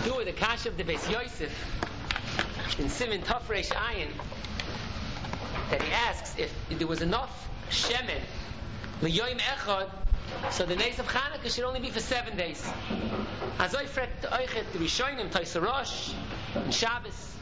do with the Kasha of the Beis Yosef in Siman Tov Reish Ayin, that he asks if there was enough shemen l'yoyim echad, so the days of Chanukah should only be for 7 days. Azoi frekt oichet the Rishonim Tois Rosh and Shabbos.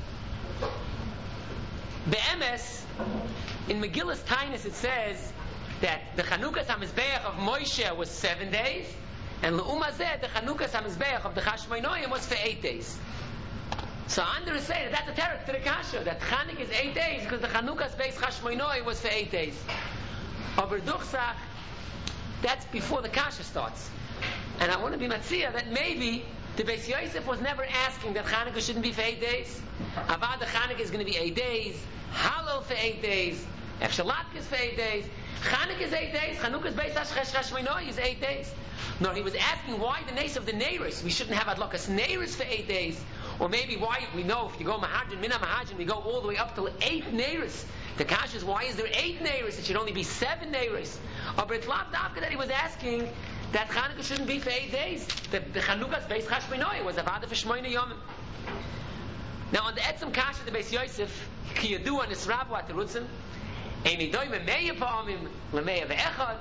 Be'emes, in Megillas Tainus it says that the Chanukah HaMizbeach of Moshe was 7 days, and L'umazeh, the Chanukah HaMizbeach of the Chashmonoim was for 8 days. So Andrew is saying that that's a terek to the Kasha, that Chanukah is 8 days because the Chanukah's base Chashmonoim was for 8 days. Aber Duchsach, that's before the Kasha starts. And I want to be Matzia that maybe the Beis Yosef was never asking that Chanukah shouldn't be for 8 days. Avad the Chanukah is going to be 8 days, Hallel for 8 days, Efshalat is for 8 days, Chanukah is 8 days, Chanukah's base Chashmonoim is 8 days. No, he was asking why the nace of the Neiros. We shouldn't have Adlakas Neiros for 8 days. Or maybe why, we know if you go Mahajin, Mina Mahajin, we go all the way up till 8 Neiros. The Kasha is, why is there 8 Neiros? It should only be 7 Neiros. But it's not that he was asking that Chanukah shouldn't be for 8 days. The Chanukah's base Chashmonoim was Avada for Shmoyne Yomim. Now on the Etzem Kasha, the Beis Yosef, Ki Yadu and Isravu Aterutzim, Eini Doime Meya Pa'amim, Lemeya Ve'echad,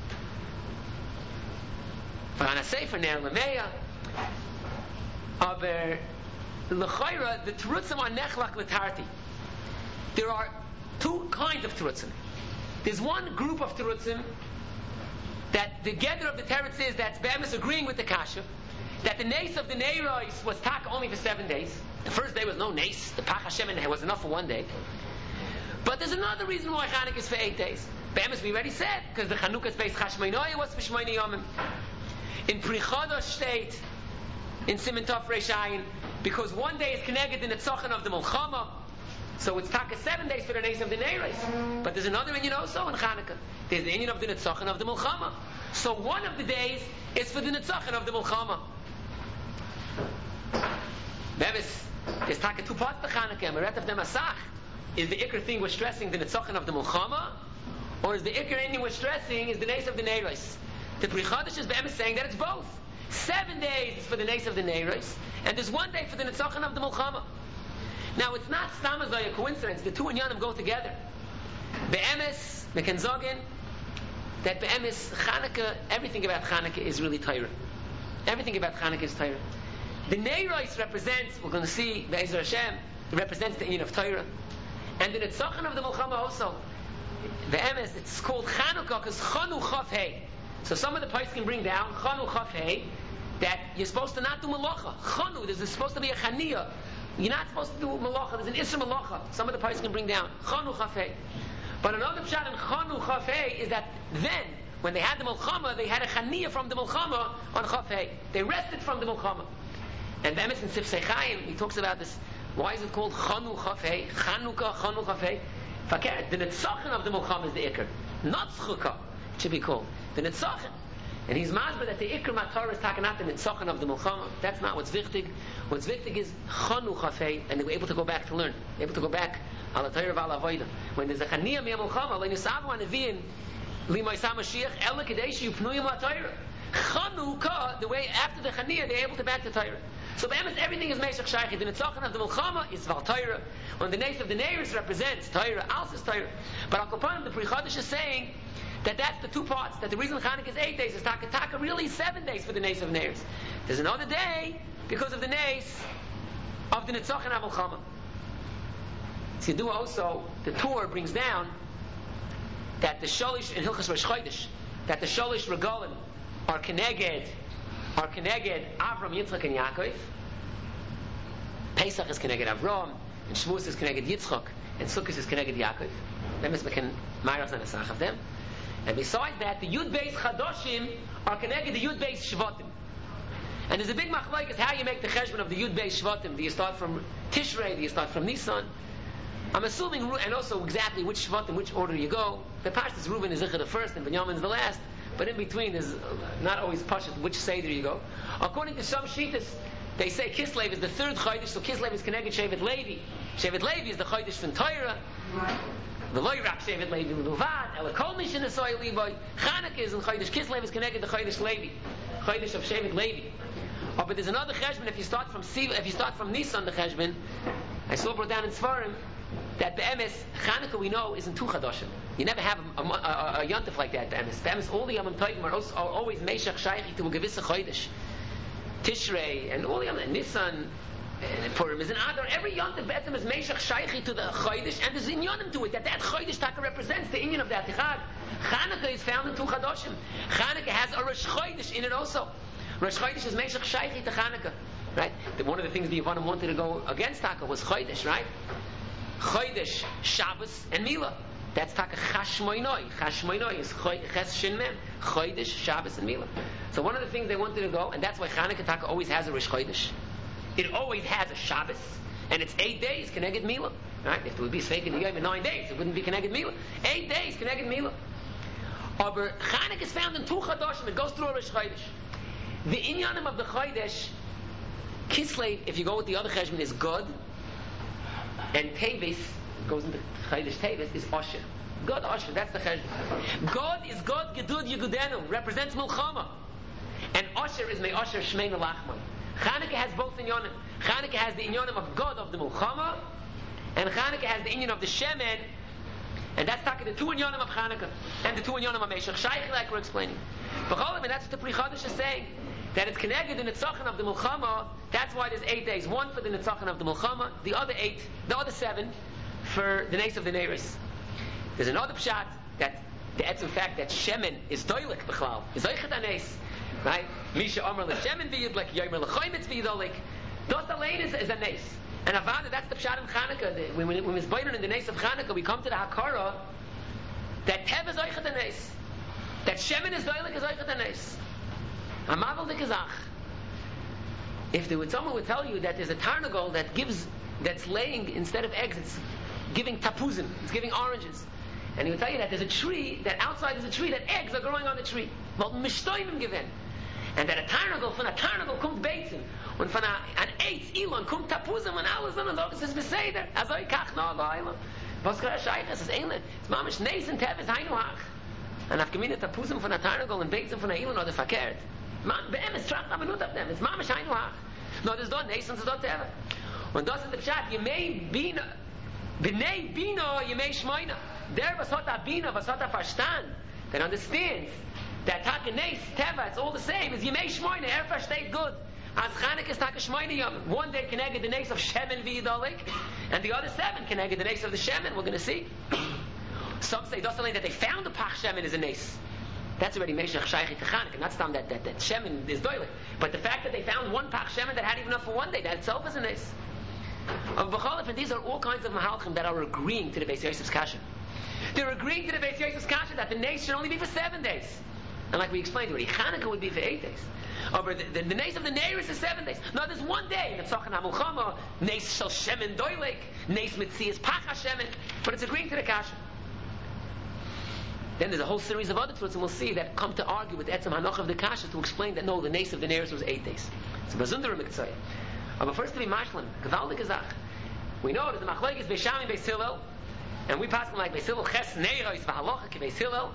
V'ana Sefer Ner Lemeya, Aber L'chayra, the Terutzim are Nechlak L'tarti. There are 2 kinds of Terutzim. There's one group of Terutzim that the gather of the Teretz is that's Be'emes agreeing with the Kasha, that the nace of the Neiros was tak only for 7 days. The first day was no nace, the Pach Hashem was enough for 1 day. But there's another reason why Chanukah is for 8 days. Be'emes we already said, because the Chanukah's base Chashmonoim was for Shmoyne Yomim. In Pri Chodosh state, in Siman Tov Reish Ayin, because 1 day is connected in the Tzochan of the Mulchama, so it's taka 7 days for the nace of the Neiros. But there's another inyan also in Chanukah. There's the inyan of the Netzochan of the Mulchama. So one of the days is for the Netzochan of the Mulchama. Bevis, there's taka 2 parts to Chanukah. Meret of the Masach. Is the Iker thing we're stressing the Netzochan of the Mulchama? Or is the Iker inyan we're stressing is the nace of the Neiros? The Pri Chodesh is Be'emes saying that it's both. 7 days is for the nace of the Neiros, and there's 1 day for the Netzochan of the Mulchama. Now it's not stamazai a coincidence. The 2 inyanim go together. Be'emes, Mekenzogin, that Be'emes, Chanukah, everything about Chanukah is really Torah. Everything about Chanukah is Torah. The Neiros represents, we're going to see, Be'ezer Hashem, it represents the inyan of Torah. And the Netzochan of the Mulchama also. Be'emes, it's called Chanukah because Chanu Chav Hei. So some of the points can bring down Chanu Chav Hei, that you're supposed to not do Malacha. Chanu, there's supposed to be a Chaniyah. You're not supposed to do Malacha. There's an Isra Malacha. Some of the points can bring down Chanu Chav Hei. But another pshat in Chanu Chav Hei is that then, when they had the Mulchama, they had a Chaniyah from the Mulchama on Chav Hei. They rested from the Mulchama. And the Emes in Sifsei Chaim, he talks about this. Why is it called Chanu Chav Hei? Chanukah, Chanu Chav Hei. The Netzochan of the Mulchama is the Iker. Not Tzchukah, it should be called. The Netzochan. And he's masber that the Iker Matorah is taken out the Netzochan of the Mulchama. That's not what's wichtig. What's wichtig is Chanu Chav Hei, and they were able to go back to learn. Able to go back ala Torah v'ala Avodah. When there's a Chaniyah mi Mulchama, like Nisavu Anavin, Limay Samashiach, Ela Kadeshi Upnuyim la Torah. Chanukah, the way after the Chaniyah, they're able to back to Torah. So Be'emes, everything is Meshach Shaychi. The Netzochan of the Mulchama is Val Torah. When the nace of the Neiros represents Torah, also is Torah. But Al Kapanim, the Pri Chodesh is saying that that's the 2 parts. That the reason Chanukah is 8 days is taka really 7 days for the nace of Neiros. There's another day because of the nace of the Netzochan of Mulchama. So you do also, the Torah brings down that the Sholish in Hilchas Rosh Chodesh, that the Sholish Regalim are Keneged Avram, Yitzchak, and Yaakov. Pesach is Keneged Avram, and Shavuos is Keneged Yitzchak, and Sukkot is Keneged Yaakov. Them is Mekan Mayros and Asach of them. And besides that, the Yud Beis Chadoshim are Keneged the Yud Beis Shvatim. And there's a big machlokes how you make the cheshbon of the Yud Beis Shvatim. Do you start from Tishrei? Do you start from Nisan? I'm assuming, and also exactly which Shvatim, which order you go. The Pashtus Reuben is the first, and Binyamin is the last. But in between, there's not always pashut which Seder you go. According to some Shitas, they say Kislev is the 3rd Chodesh, so Kislev is Keneged Shevet Levi. Shevet Levi is the Chodesh from Torah. The Loirak Shevet Levi Luvad, Elakol Mishin Esoy Levi. Chanukah is in Chodesh Kislev is Keneged the Chodesh Levi. Chodesh of Shevet Levi. Oh, but there's another cheshbon. If you start from Nisan, the cheshbon, I saw brought down in Sfarim that be'emes Chanukah we know isn't two chadoshim. You never have a yontif like that. Be'emes all the Yom Tovim are always Meshach Shaychi to a gewisse chodesh, Tishrei, and all the Yom Nisan. And Purim is an Adar. Every yontif be'etzem is Meshach Shaychi to the chodesh, and there's inyanim to it. That chodesh taka represents the inyan of that chag. Chanukah is found in two chadoshim. Chanukah has a Rosh Chodesh in it also. Rosh Chodesh is Meshach Shaychi to Chanukah, right? One of the things the Yevanim wanted to go against Taka was Chodesh, right? Chodesh, Shabbos, and Mila. That's Taka Chashmoinoi. Chashmoinoi is Ches Shin Mem. Chodesh, Shabbos, and Mila. So one of the things they wanted to go, and that's why Chanukah Taka always has a Rosh Chodesh. It always has a Shabbos, and it's 8 days Keneged Mila, right? If it would be Sveik in the Yom in 9 days, it wouldn't be Keneged Mila. 8 days Keneged Mila. Aber Chanukah is found in two Chodoshim. It goes through a Rosh Chodesh. The inyanim of the Chodesh, Kislev, if you go with the other cheshbon, is God, and Tevis goes into Chodesh Tevis is Osher. God Osher, that's the cheshbon. God is God Gedud Yegudenu, represents Milchama, and Osher is May Osher Shmein Lachman. Chanukah has both inyanim. Chanukah has the inyanim of God of the Milchama, and Chanukah has the inyan of the Shemen. And that's talking the two inyanim of Chanukah and the two inyanim of Meshach Shaychi, like we're explaining. But that's what the Pri Chadash is saying, that it's connected the Nitzachon of the Milchama. That's why there's 8 days. One for the Nitzachon of the Milchama, the other 7 for the Nes of the Neiris. There's another pshat that the etzem fact that Shemen is doilik b'chlal, is oichet anes, right? Misha Omer l'Shemen v'yidlik, Yomer l'choymitz v'yidolik. Dos alein is a nes. And Avada, that's the pshat in Chanukah. When it's boiling in the Nes of Chanukah, we come to the Hakara that Tev is oichet anes, that Shemen is doilik is oichet anes. Amavel de Kazach. If someone would tell you that there's a tarnagol that's laying instead of eggs, it's giving tapuzim, it's giving oranges, and he would tell you that there's a tree, that outside there's a tree, that eggs are growing on the tree. Well, mishtoimim given, and that a tarnagol from a tarnagol comes beitzim, and from an eitz ilon comes tapuzim, and alles on the logus is beseder. Azoi kach no la'ilon. Voskara shayches is einle. It's mamish neis and tev is hainuach. And afgemina tapuzim from a tarnagol and beitzim from a ilon or the fakert. Man, be'emes tracht abenut of them. It's mamish hainuach. No, there's not neis and there's not tev. Und das ist der Pshat, Yemei Bina, B'nei Bina, Yemei Shmoina. Der, was hat a Bina, was hat a Verstand, that understands that Taka Nes, Teva, it's all the same, is Yemei Shmoina, versteht good. As Chanukah is Taka Shmoina Yom. One day connected the Nes of Shemen v'Yidolik, and the other 7 connected the Nes of the Shemen, we're going to see. Some say, that's only that they found the Pach Shemen is a Nes. That's already Meshach Shaychi to Chanukah, not Stam that Shemen is doilik. But the fact that they found one Pach Shemen that had even enough for one day, that itself is a Nes. Of B'cholif, and these are all kinds of mahalchim that are agreeing to the Beis Yosef's kasha. They're agreeing to the Beis Yosef's kasha that the nes should only be for 7 days. And like we explained already, Chanukah would be for 8 days. But the nes of the Neiris is 7 days. No, there's one day. It's Tzochan HaMulchama, nes shel shemen doilik, nes mitzias pach HaShemen. But it's agreeing to the kasha. Then there's a whole series of other truths, and we'll see that come to argue with Etzem Hanoch of the kasha to explain that no, the nes of the Neiris was 8 days. It's a Bazundar Miktzayah. But first to be mashlim, gewaldige Zach. We know that the machlokes is Beis Shammai and Beis Hillel, and we pass them like Beis Hillel ches neiros v'halacha ke Beis Hillel.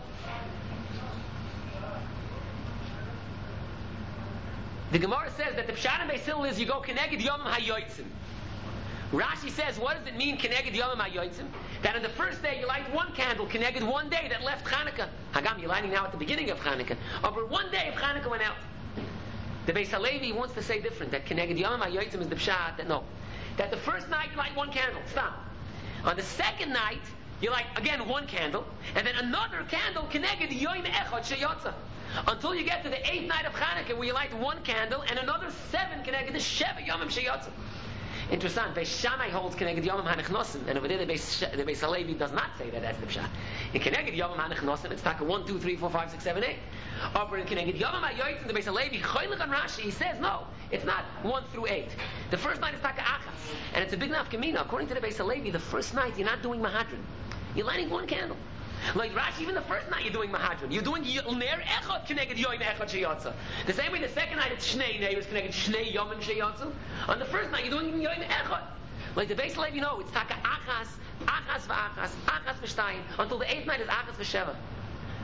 The Gemara says that the pshat in Beis Hillel is you go keneged yomim hayotzim. Rashi says, what does it mean keneged yomim hayotzim? That on the first day you light one candle keneged one day that left Chanukah. Hagam, you're lighting now at the beginning of Chanukah. Over one day of Chanukah went out. The Beis Halevi wants to say different, that Keneged Yom HaYotzim is the pshat, that no. That the first night you light one candle, stop. On the second night, you light again one candle, and then another candle, Keneged Yom Echad Sheyotza. Until you get to the 8th night of Chanukah, where you light one candle, and another 7 Keneged the Sheva Yomim Sheyotza. Interesting. Beis Shammai holds Keneged Yomim HaNechnosim, and over there the Beis Halevi does not say that that's the pshat. In Keneged Yomim HaNechnosim, it's taka 1, 2, 3, 4, 5, 6, 7, 8. Over in Keneged Yomim HaYotzim, the Beis Halevi choylech on Rashi, he says no, it's not 1 through 8. The first night is taka achas, and it's a big nafkamina. According to the Beis Halevi, the first night you're not doing mahadrin, you're lighting one candle. Like Rashi, even the first night you're doing mahadrin. You're doing ner echad keneged yoyim echad sheyatza. The same way the second night it's shnei neiros keneged shnei yomim sheyatza. On the first night you're doing yoyim echad. Like the Beis Halevi, it's taka achas, achas v'achas, achas v'shtayim, until the 8th night is achas v'sheva.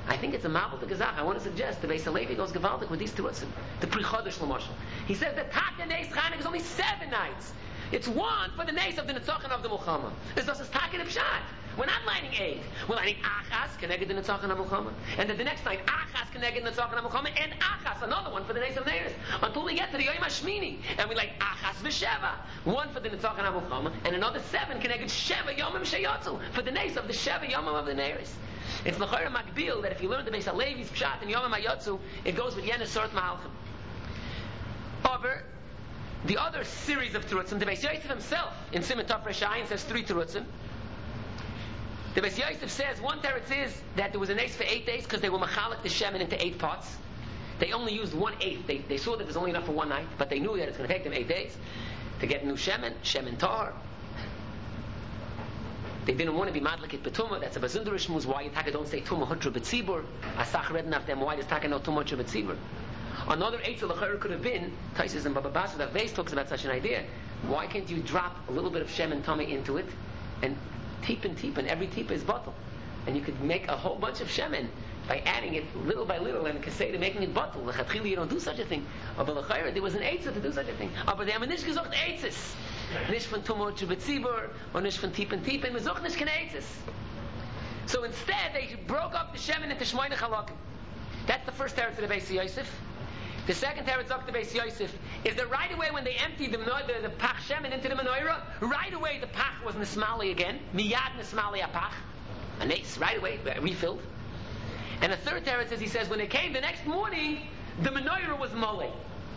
I think it's a Mabel the Gezach. I want to suggest the Beis Halevi goes Gevaldik with these Turutzim. The Pri Chodesh L'Moshel. He says that Taka Neis Chanukah is only 7 nights. It's one for the Neis of the Netzachan of the Mulchama. This is Taka the Pshat. We're not lighting 8. We're lighting Achas, Keneged the Netzachan of Mulchama. And then the next night, Achas, Keneged the Netzachan of Mulchama, and Achas, another one for the Neis of Neiris. Until we get to the Yom HaShmini. And we light Achas V'Sheva. One for the Netzachan of Mulchama, and another 7, Keneged Sheva Yomim Sheyotzu, for the Neis of the Sheva Yomim of the Neiris. It's L'chayra Makbil that if you learn the Beis Halevi's Pshat and Yomim HaYotzu, it goes with Yenes Sort Mahalchim. However, the other series of Terutzim, the Beis Yosef himself in Siman Tov Resh Ayin says 3 Terutzim. The Beis Yosef says one teretz is that there was an ace for 8 days because they were machalik the shemen into 8 pots. They only used 1/8. They saw that there's only enough for one night, but they knew that it's going to take them 8 days to get new shemen tar. They didn't want to be madlik at betuma. That's a bazunderish muz. Why you taka don't say tuma hutra betzibur? Asach read enough them. Why does taka no tuma hutra betzibur? Another eitzah l'chayr could have been Taisus and Baba Basra. That Vase talks about such an idea. Why can't you drop a little bit of shemen tummy into it and tipin, every tipa is bottle, and you could make a whole bunch of shemen by adding it little by little, and kaseda making it bottle. L'chatchila you don't do such a thing. But l'chayr there was an eitzah to do such a thing. But they have nicht gesucht eitzes. Nicht von tumor to betzibur, or nicht von tipin. Wir suchen nicht keine eitzes. So instead they broke up the shemen into shmoyne chalakim. That's the first teretz of the Beis Yosef. The second teretz of the Beis Yosef is that right away when they emptied the pach shemen into the menorah, right away the pach was nismali again. Miyad nismali apach. An ace, right away, refilled. And the third teretz is he says when they came the next morning, the menorah was mole.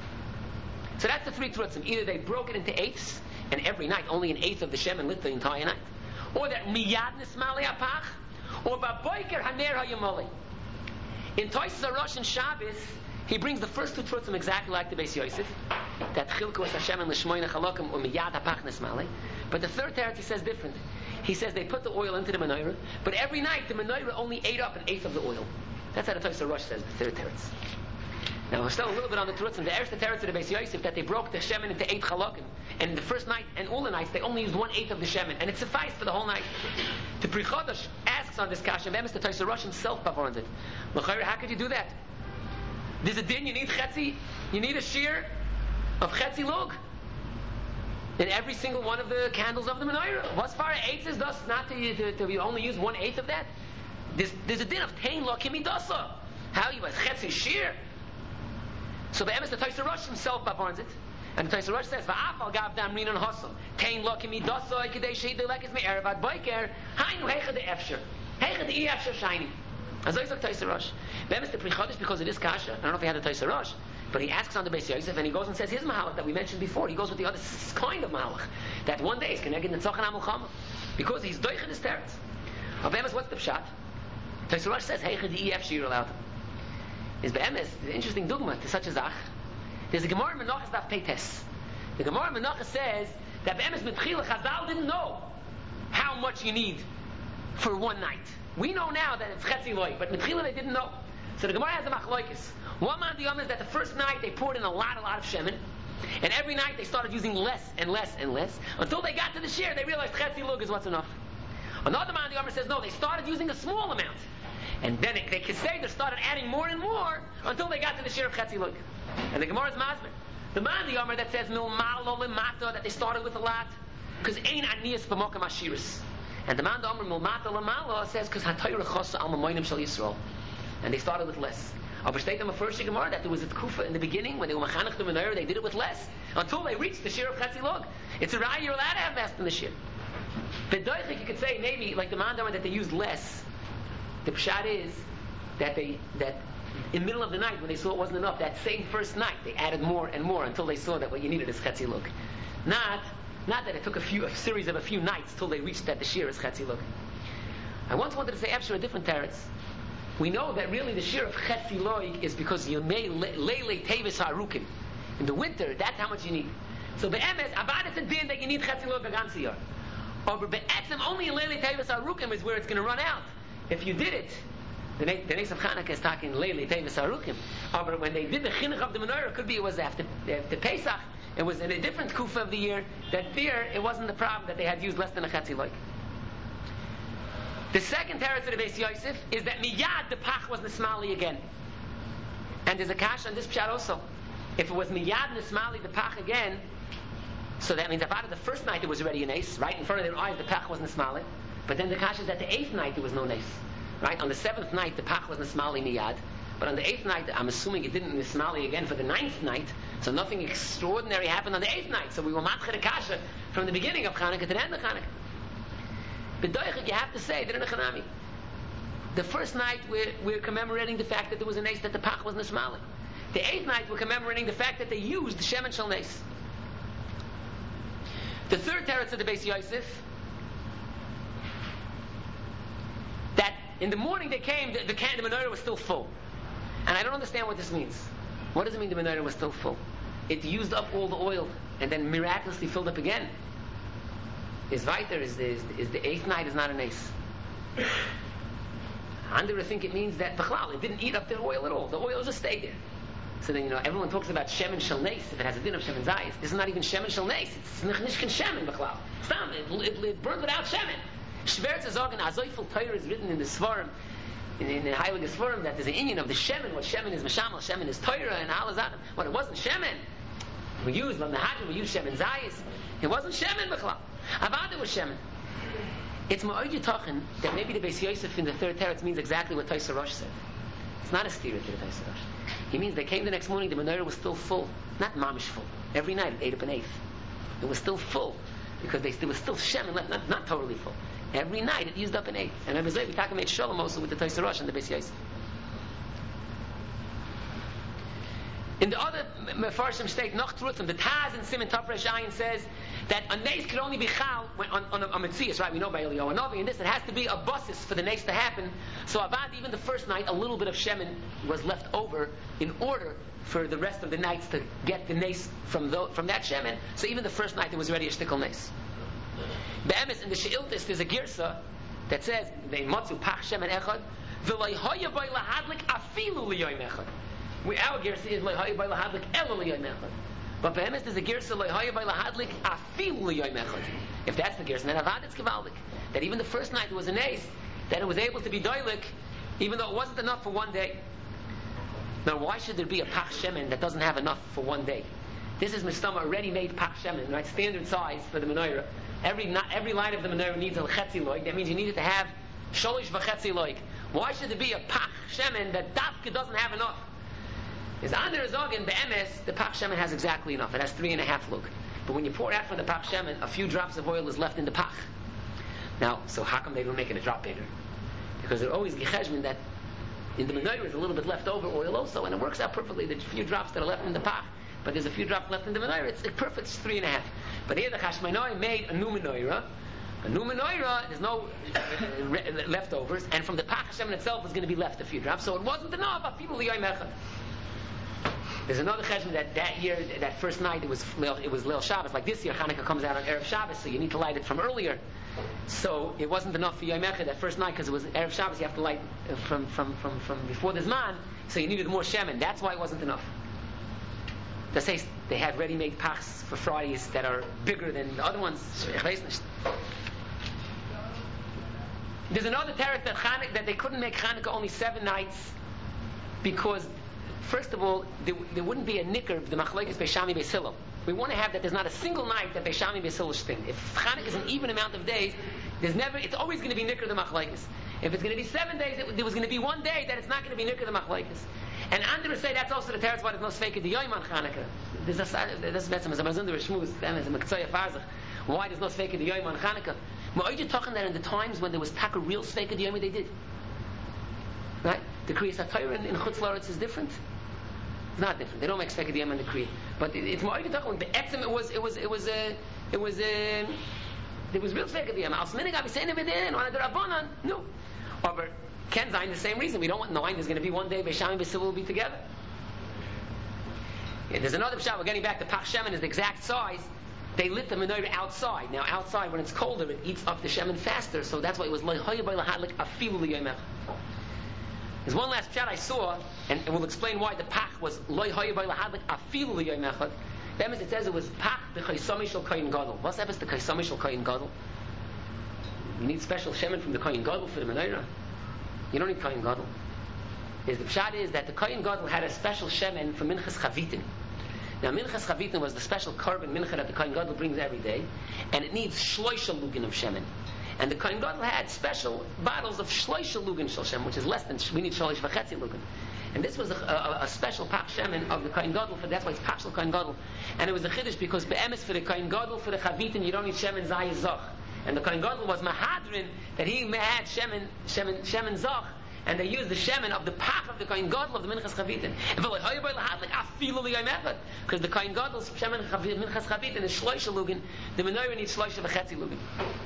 So that's the 3 terutzim. Either they broke it into eighths, and every night only an eighth of the shemen lit the entire night, or that miyad nismali apach, or baboiker haner hayamole. In Tosis Arosh and Shabbos, he brings the first 2 terutzim exactly like the Beis Yosef, that chilku was Hashem and l'shmoyne chalakim or miyad hapach nesmale. But the third teretz he says different. He says they put the oil into the menorah, but every night the menorah only ate up an eighth of the oil. That's how the Tosis Arosh says, the third teretz. Now we're still a little bit on the terutzim. The first teretz of the Beis Yosef that they broke the shemen into 8 chalakim, and in the first night and all the nights they only used 1/8 of the shemen, and it sufficed for the whole night. The Pri Chodesh asks on this kasha, and the Tosis Arosh himself performed it. How could you do that? There's a din, you need chetzi, you need a shear of chetzi log in every single one of the candles of the menorah. What's far 8 is thus not to only use 1/8 of that? There's a din of tein lo kimidasa. How you have chetzi shear? So the Tosis Arosh himself performs it. And the Tosis Arosh says, "Va'afal gav damrin on hosel tein lo kimidasa kedei sheidu lekes me'ervad boiker hainu heicha de efsher heicha de efsher shiny." As I said, Tosis Arosh. The Pri Chodesh, because of this kasha, I don't know if he had a Tosis Arosh, but he asks on the Beis Yosef, and he goes and says his mahalach that we mentioned before. He goes with the other kind of mahalach that one day is connected to Netzachan HaMulchama because he's doichen his teretz. Be'emes, what's the pshat? Tosis Arosh says, "Heicha de efsher allowed." Is be'emes the interesting dogma to such a zach. There's a Gemara in Menachos Daf Peites. The Gemara in Menachos says that be'emes mitchila Chazal didn't know how much you need for one night. We know now that it's chetzi loy, but mitchila they didn't know. So the Gemara has a machlokes. One man the is that the first night they poured in a lot of shemen, and every night they started using less and less and less until they got to the shear. They realized chetzi lug is what's enough. Another man the says no, they started using a small amount, and then they could say they started adding more and more until they got to the shear of chetzi lug. And the Gemara is masber. The man the that says milmalo lemata that they started with a lot because ain't aniyas b'mokam ashiris. And the man the Omer Milmata Lamala says because Hatayra Chosa Al Mamoinim Shal Yisrael, and they started with less. Aber steht in the first Gemara that there was a kufa in the beginning when they were machanech the menorah, they did it with less until they reached the shear of Chetzi Log. It's a raya you're allowed to have less than the shear. But Doichik you could say maybe like the man that they used less. The pshat is that in the middle of the night when they saw it wasn't enough, that same first night they added more and more until they saw that what you needed is Chetzi Log. Not that it took a series of a few nights till they reached that the shear is Chetzi Log. I once wanted to say after a different teretz. We know that really the shear of Chetzi Log is because you may lele tevis harukim. In the winter, that's how much you need. So be'emes, abadas a din that you need Chetzi Log begansi yar. Or be'etzem only in lele tevis harukim is where it's going to run out. If you did it, the Nes of Chanukah is talking lele tevis harukim. But when they did the chinuch of the menorah, could be it was after Pesach. It was in a different kufa of the year that there it wasn't the problem that they had used less than a chetzi like. The second teretz of the Beis Yosef is that miyad the pach was nismali again. And there's a kasha on this pshat also. If it was miyad nismali the pach again, so that means that out of the first night there was already an ace, right in front of their eyes the pach was nismali. But then the kasha is that the 8th night there was no ace. Right? On the 7th night the pach was nismali miyad. But on the 8th night, I'm assuming it didn't nismali again for the 9th night, so nothing extraordinary happened on the 8th night. So we were matchir kasha from the beginning of Chanukah to the end of Chanukah. B'doichik, you have to say, the first night we're commemorating the fact that there was an ace that the pach was nismali. The 8th night we're commemorating the fact that they used the shemen shel nes. The third teretz of the Beis Yosef, that in the morning they came, the menorah was still full. And I don't understand what this means. What does it mean the menorah was still full? It used up all the oil and then miraculously filled up again. Is weiter, is the 8th night is not an ace. Andere think it means that it didn't eat up the oil at all. The oil just stayed there. So then, everyone talks about shemen shel nes, if it has a din of shemen zayis. This is not even shemen shel nes. It's nishkin shemen b'chlal. It burned without shemen. Shvertz Zogan Azoifel Torah is written in the Svarim, in the Heilige Svarim, that there's an inyan of the shemen. What shemen is Meshamal, shemen is Torah, and Al Azadim. But it wasn't shemen. We used shemen zayis. It wasn't shemen b'chlal. Avad was shemen. It's ma'od yitachin that maybe the Beis Yosef in the third teretz means exactly what Tosar Rosh said. It's not a steer to the Tosar Rosh. He means they came the next morning, the menorah was still full. Not mamish full. Every night it ate up an eighth. It was still full. Because there was still shemen left, not totally full. Every night it used up an eighth. And Rebbe Zeh, we talk about Shalom also with the Tosar Rosh and the Beis Yosef. In the other Mefarshim state, Noch Truthim, the Taz and Simon Tafresh Ayin says that a nes can only be chal on a Metzias, right? We know by Eliyahu Hanavi, and this, it has to be a basis for the nes to happen. So Avad, even the first night, a little bit of shemen was left over in order for the rest of the nights to get the nes from that shemen. So even the first night there was already a shtickle nes. Be'emes, in the She'iltis, there's a girsa that says, they matzu pach shemen echad, v'loi hoya boi lahadlik afilu liyoim echad. Our girsa is loi hoya boi lahadlik elo liyoim echad. But be'emes, there's a girsa loi hoya boi lahadlik afilu liyoim echad. If that's the girsa, then avad it's gevaldik. That even the first night there was an ace, that it was able to be doilik, even though it wasn't enough for one day. Now, why should there be a pach shemen that doesn't have enough for one day? This is mistama, a ready-made pach shemen, right? Standard size for the menorah. Every line of the menorah needs a chetzi loik. That means you need it to have sholish v'chetzi loik. Why should there be a pach shemen that dafka doesn't have enough? Is under zogin be'emes, the pach shemen has exactly enough. It has 3.5 lug. But when you pour out from the pach shemen, a few drops of oil is left in the pach. Now, so how come they don't make it a drop bigger? Because they're always gecheshmin that in the menorah is a little bit left over oil also, and it works out perfectly. There's a few drops that are left in the pach, but there's a few drops left in the menorah. It's perfect. It's 3.5. But here the Chashmonai made a new menorah. A new menorah, there's no leftovers, and from the pach Hashem itself is going to be left a few drops. So it wasn't enough. There's another cheshbon that year, that first night, it was Leil Shabbos. Like this year, Hanukkah comes out on Erev Shabbos, so you need to light it from earlier. So it wasn't enough for Yom Echad that first night, because it was Erev Shabbos. You have to light from before the Zman, so you needed more shemen. That's why it wasn't enough. They say they had ready-made pachs for Fridays that are bigger than the other ones. There's another teretz that they couldn't make Hanukkah only 7 nights because, first of all, there wouldn't be a nicker of the machlokes Beis Shammai Beis Hillel. We want to have that there's not a single night that Beis Shammai Beis Hillel spin. If Hanukkah is an even amount of days, it's always going to be nicker the machlokes. If it's going to be 7 days, there was going to be one day that it's not going to be nicker the machlokes. And Andrew say that's also the teretz why there's no sveika the Yom on Chanukah. This is a mazundar shmuz, as a mektzaya farzach. Why there's no sveika the Yom on Chanukah? Are you talking that in the times when there was taka real sveika the Yom they did? Right? The Kriyas HaTorah in Chutz La'aretz is different. It's not different. They don't make sveika the Yom in the Kriya. But it's more you talking. The etzem it was there was real sveika the Yom. Al Sminig Abi saying it in on the Rabbanan. No. But Ken Zayin, the same reason. We don't want knowing there's going to be one day Beis Shammai Beis Hillel will be together. Yeah, there's another pshat. We're getting back to Pach Shemen is the exact size. They lit the menorah outside. Now outside, when it's colder, it eats up the shemen faster. So that's why it was loy by lahadlik afilu liyomech. There's one last pshat I saw, and we'll explain why the Pach was loy by lahadlik afilu liyomech. That means it says it was Pach the chaysami shel koyin gadol. What's happens to chaysami shel koyin gadol? You need special shemen from the Kohen Gadol for the menorah. You don't need Kohen Gadol. The pshat is that the Kohen Gadol had a special shemen for Minchas Chavitin. Now, Minchas Chavitin was the special korban mincha that the Kohen Gadol brings every day, and it needs shloisha lugin of shemen. And the Kohen Gadol had special bottles of shloisha lugin shel shemen, which is less than, we need shloish v'chetzi lugin. And this was a special pach shemen of the Kohen Gadol, that's why it's pach shel Kohen Gadol. And it was a chiddush because be'emes for the Kohen Gadol, for the Chavitin, you don't need shemen zayis zoch. And the Kohen Gadol was mahadrin, that he had shemen zoch, and they used the shemen of the pach of the Kohen Gadol of the Minchas Chavitin. Because the Kohen Gadol's shemen Minchas Chavitin is shloisha lugin, the menorah needs shloisha v'chetzi lugin.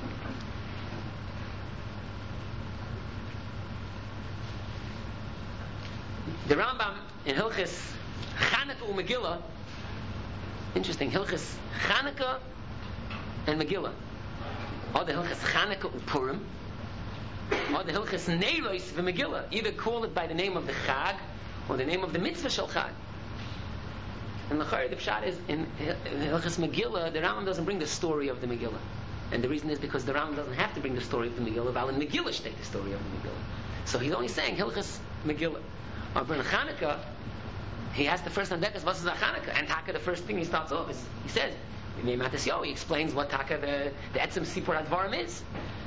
The Rambam in Hilchis Chanukah and Megillah, interesting, Hilchis Chanukah and Megillah, or the Hilchis Chanukah and Purim, or the Hilchis Neiros v'Megillah, either call it by the name of the Chag or the name of the Mitzvah Shel Chag. And the pshat is in Hilchis Megillah, the Rambam doesn't bring the story of the Megillah, and the reason is because the Rambam doesn't have to bring the story of the Megillah, while in Megillah state the story of the Megillah. So he's only saying Hilchis Megillah. Or in Chanukah, he has the first Handekas versus Chanukah, and Taka, the first thing he starts off is, he says, he explains what Taka, the Etzem Sipur Advarim is.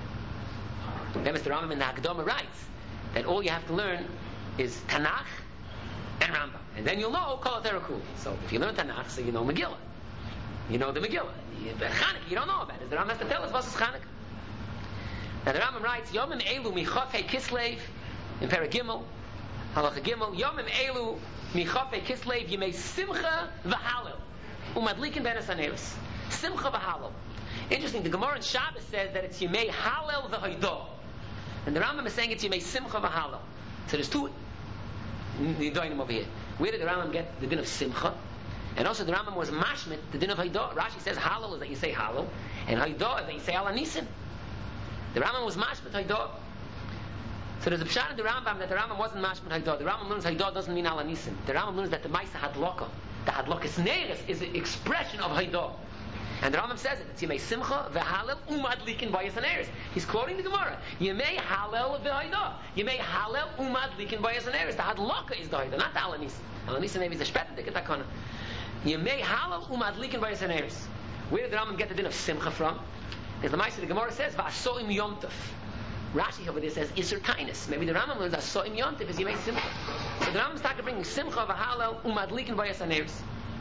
Then Mr. Rambam in the Hakdama writes that all you have to learn is Tanakh and Rambam, and then you'll know Kol Terakul. So if you learn Tanakh, so you know Megillah. You know the Megillah. Chanukah, you don't know about it. The Rambam has to tell us versus Chanukah. Now the Rambam writes, Yomim Elu Michafei Kislev in Paragimel, Halacha Gimel, Yomim Elu Michafei Kislev Yemei Simcha v'Halel Umadlikin Ben Asaneris. Simcha v'Halel. Interesting, the Gemara in Shabbos says that it's Yemei Halel v'Hoidah, and the Rambam is saying it's Yemei Simcha v'Halel. So there's two Nidoinim over here. Where did the Rambam get the din of Simcha? And also the Rambam was mashmit the din of Hoidah. Rashi says Halel is that you say Halel, and Hoidah is that you say Al Anisim. The Rambam was mashmit Hoidah. So there's a pshat in the Rambam that the Rambam wasn't mashmit Hoidah. The Rambam learns Hoidah doesn't mean Al Anisim. The Rambam learns that the Maisa Hadloka, the Hadlokas Neiris, is an expression of Hoidah. And the Rambam says it. It's Yemei Simcha v'Halel umadlikin bayis haneris. He's quoting the Gemara. Yemei Halel v'Hoidah. Yemei Halel umadlikin bayis haneris. The Hadlaka is the Hoidah, not the Alanisim. Alanisim maybe is a shpet that takana. Yemei Halel umadlikin bayis haneris. Where did the Rambam get the din of Simcha from? Because the Maisa the Gemara says v'asoim yomtov. Rashi over there says Isser Tainus. Maybe the Rambam learns asoim yomtov is Yemei Simcha. So the Rambam started bringing Simcha v'Halel umadlikin bayis haneris.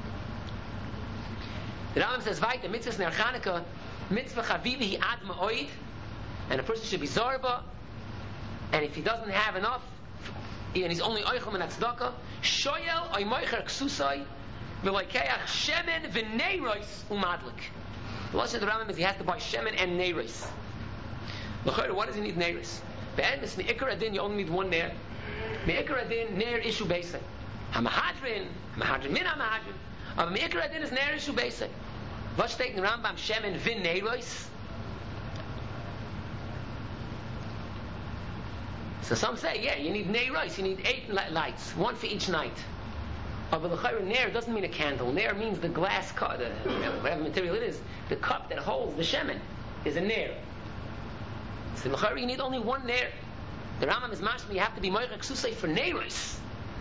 The Rambam says, "Vayt the mitzvahs ner Chanukah, mitzvah chavivi ad ma'oid, and a person should be zorba. And if he doesn't have enough, and he's only oichel min tzedakah, shoyel oy moicher ksusay, v'loikeach shemen v'neiros umadlik." The last of the Rambam is he has to buy shemen and neiros. L'chayr, what does he need neiros? Be'emes me'ikar adin, you only need one ner. Me'ikar adin ner ishu beisay. Hamahadrin min hamahadrin. Aber me'ikar adin is ner ishu beisay. What steht in Rambam shemen vin neiros? So some say, yeah, you need neiros, you need 8 lights, one for each night. But l'chayr, ner doesn't mean a candle. Ner means the glass cup, whatever material it is, the cup that holds the shemen is a ner. So l'chayr, you need only one ner. The Rambam is mashma, you have to be moichek susay for neiros.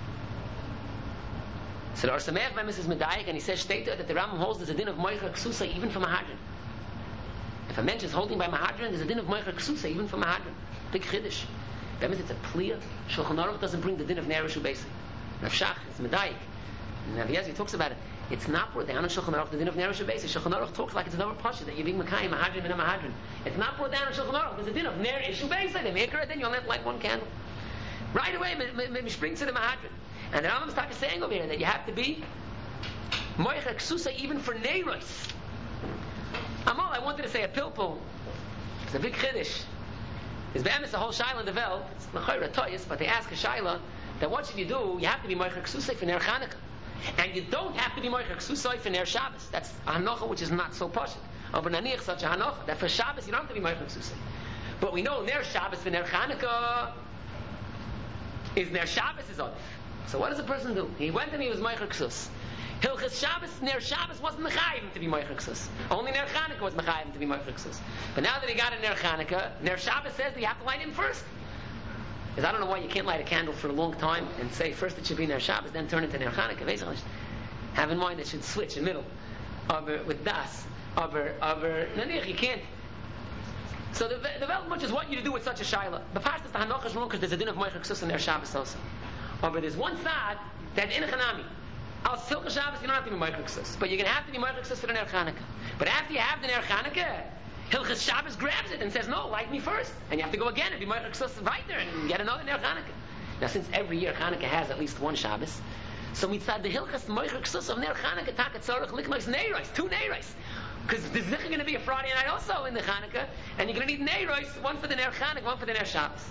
So the Or Sameach by Mrs. Medayik, and he says that the Rambam holds there's a din of moichek susay even for mahadran. If a mensch is holding by mahadran, there's a din of moichek susay even for mahadran. Big chiddush. That means it's a clear. Shulchan Aruch doesn't bring the din of ner ishu beisay. Rav Shach, it's Medayik. And Rav Yezi talks about it. It's not brought down in Shulchan Aruch the din of ner ishu beisay. Shulchan Aruch talks like it's another pasha that you're being Makayim mahadran and a mahadran. It's not brought down in Shulchan Aruch. There's a din of ner ishu beisay. They make her a din. You only have to light one candle. Right away, spring to the mahadran. And the Rambam started saying over here that you have to be moichek susay even for neiros. Amal, I wanted to say a pilpul. It's a big chiddush. There's be'emes a whole shaila in the Welt. It's l'chayr a toyis, but they ask a shaila that what should you do? You have to be moichek susay for ner Chanukah, and you don't have to be moichek susay for ner Shabbos. That's a hanocha which is not so poshut. Over naniach such a hanocha that for Shabbos you don't have to be moichek susay. But we know ner Shabbos for ner Chanukah is ner Shabbos is odif. So what does a person do? He went and he was moichek sus. Hilchas Shabbos, Ner Shabbos wasn't mechayim to be moicheksus. Only Ner Chanukah was mechayim to be moicheksus. But now that he got a Ner Chanukah, Ner Shabbos says that you have to light him first. Because I don't know why you can't light a candle for a long time and say first it should be Ner Shabbos, then turn it to Ner Chanukah. Have in mind it should switch in the middle. With das. You can't. So the Veltmuch is what you do with such a shaila. The past is the Hanoch is wrong because there's a din of moicheksus in Ner Shabbos also. But there's one side that in a Chanami. Al Silka Shabbos, you don't have to be moicheksus, but you're going to have to be moicheksus for the Ner Chanukah. But after you have the Ner Chanukah, Hilchas Shabbos grabs it and says, no, light me first. And you have to go again and be moicheksus right there and get another Ner Chanukah. Now, since every year Chanukah has at least one Shabbos, so mitzad the Hilchas moicheksus of Ner Chanukah, takat tzorach liknos neiros, 2 neiros. Because there's going to be a Friday night also in the Chanukah, and you're going to need neiros, one for the Ner Chanukah, one for the Ner Shabbos.